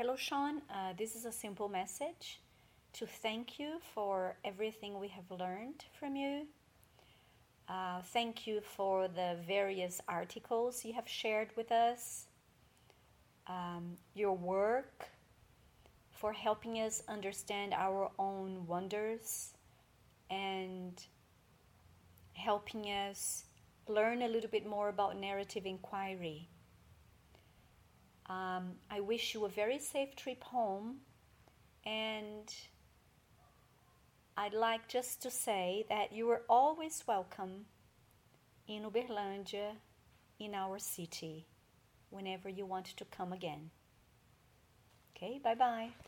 Hello, Sean. This is a simple message to thank you for everything we have learned from you. Thank you for the various articles you have shared with us, your work for helping us understand our own wonders and helping us learn a little bit more about narrative inquiry. I wish you a very safe trip home, and I'd like just to say that you are always welcome in Uberlândia, in our city, whenever you want to come again. Okay, bye-bye.